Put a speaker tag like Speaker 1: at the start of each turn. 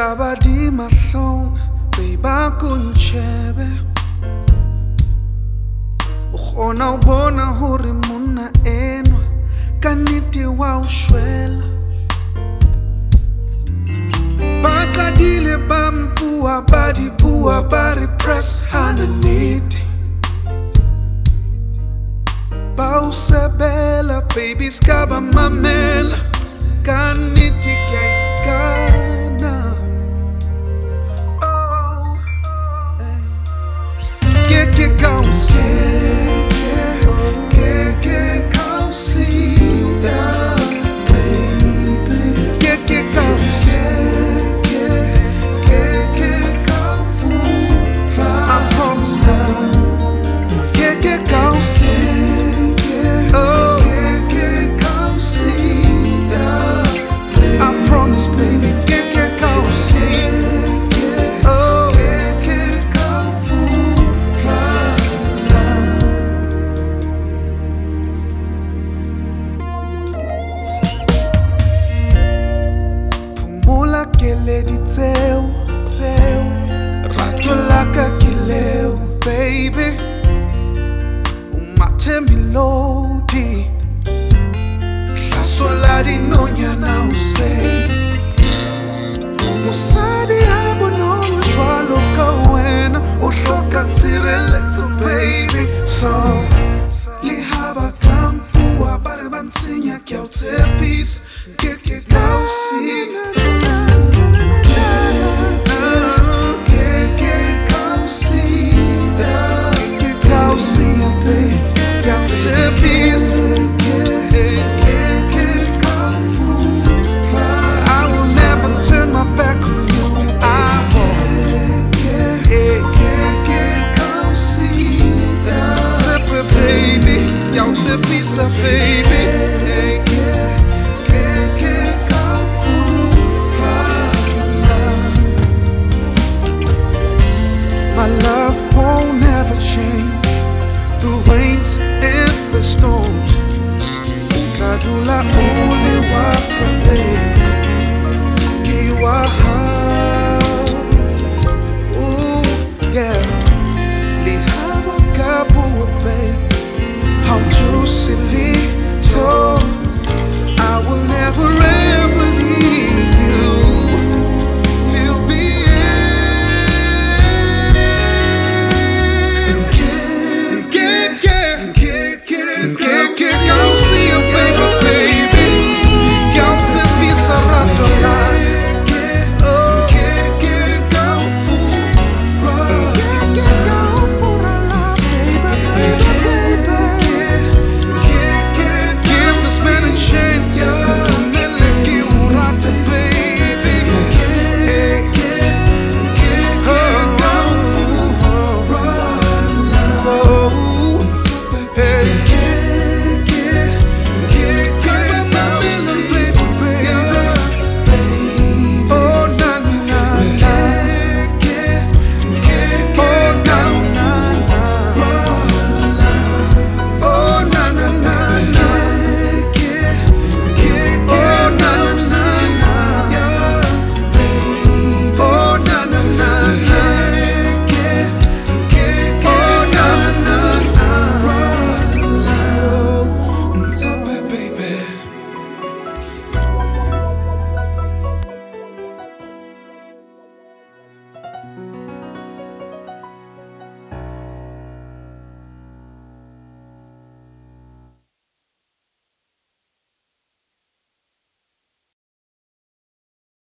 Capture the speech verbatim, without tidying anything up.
Speaker 1: Kabadi mahlong Beba kunchebe Ukona ubona huri muna enwa Kaniti wa ushwela Bakadile bampuwa Badi puwa bari press hana niti Bausabela baby skaba mamela Kaniti kai kana Oh Keke kausi Keke kausi Baby Keke kausi Keke kaufu I promise now Keke kausi Oh Keke kausi I promise baby Keke kausi Oh Keke kaufu Pumula kele di teu teu Rato laka kileu baby Umate milodi Solari nonya na usei Musadi abo no mshwalo kawena Ushoka tireleto baby So Lihaba kampu Wabare bantinya kia utepis Keke kausi Keke kausi Keke kausi Kia utepis Pizza baby hey. My love won't ever change The rains and the storms Kadula only waka baby Kiwa Ooh yeah Lihaba kabu baby How to silly